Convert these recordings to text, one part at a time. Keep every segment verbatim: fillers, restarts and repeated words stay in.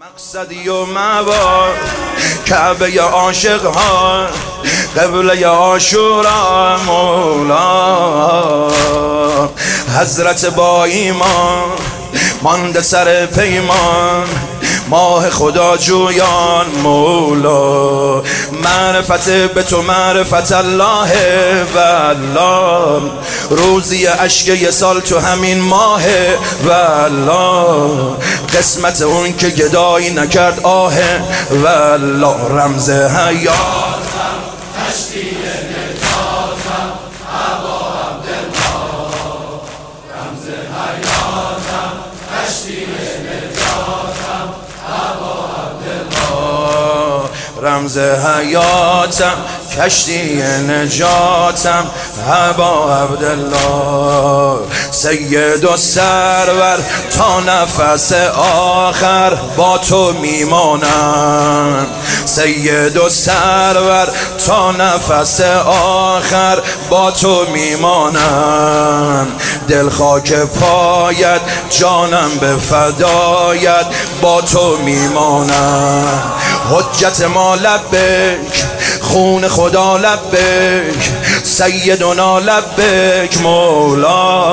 مقصدی و مبار کعبه عاشق ها قبله عاشورا مولا حضرت با ایمان مانده سر پیمان ماه خدا جویان مولا معرفت به تو معرفت الله والله روزی عشق یه سال تو همین ماه والله قسمت اون که گدایی نکرد آه والله رمز حیاتم کشتی نجاتم ابا عبدالله رمز حیاتم کشتی نجاتم ابا عبدالله رمز حیاتم کشتی نجاتم ابا عبدالله سید و سرور تا نفس آخر با تو میمانم سید و سرور تا نفس آخر با تو میمانم دل خاک پایت جانم به فدایت با تو میمانم حجت ما لبیک خون خدا لبیک سیدنا لبیک مولا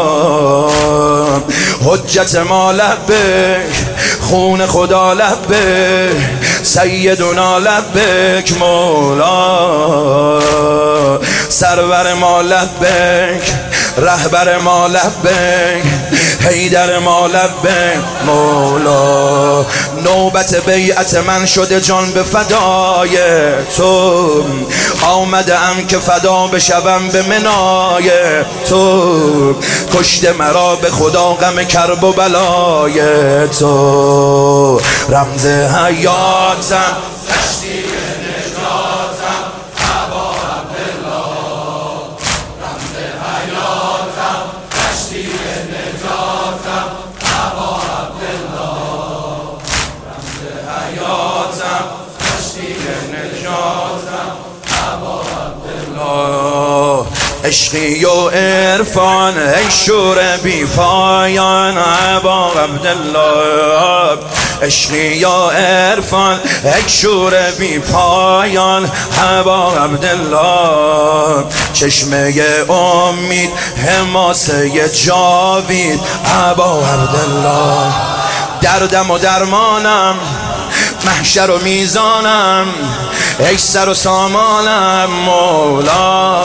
حجت ما لبیک خون خدا لبیک سیدنا لبیک مولا سرور ما لبیک رهبر ما لبیک حیدر ما لبیک مولا نوبت بیعت من شده جان به فدای تو آمدم که فدا بشوم به منای تو کشته مرا به خدا غم کرب و بلای تو رمز حیاتم کشتی نجاتم ابا عبدالله رمز حیاتم کشتی نجاتم ابا عبدالله رمز حیاتم کشتی نجاتم ابا عبدالله عشقی و عرفان ای شور بی پایان ابا عبدالله عشقی و عرفان ای شور بی پایان ابا عبدالله چشمه امید حماسه جاوید ابا عبدالله دردم و درمانم محشر و میزانم ای سر و سامانم مولا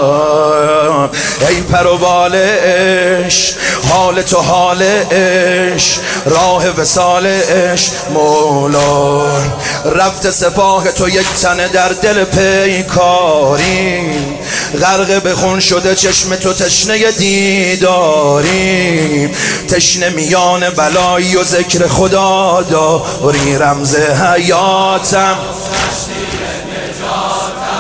ای پر و بال عشق حال تو حال عشق راه وصال عشق مولا رفت سپاه تو یک تنه در دل پیکاری غرق به خون شده چشم تو تشنه دیداری تشنه میان بلایی و ذکر خدا داری رمز حیاتم کشتی نجاتم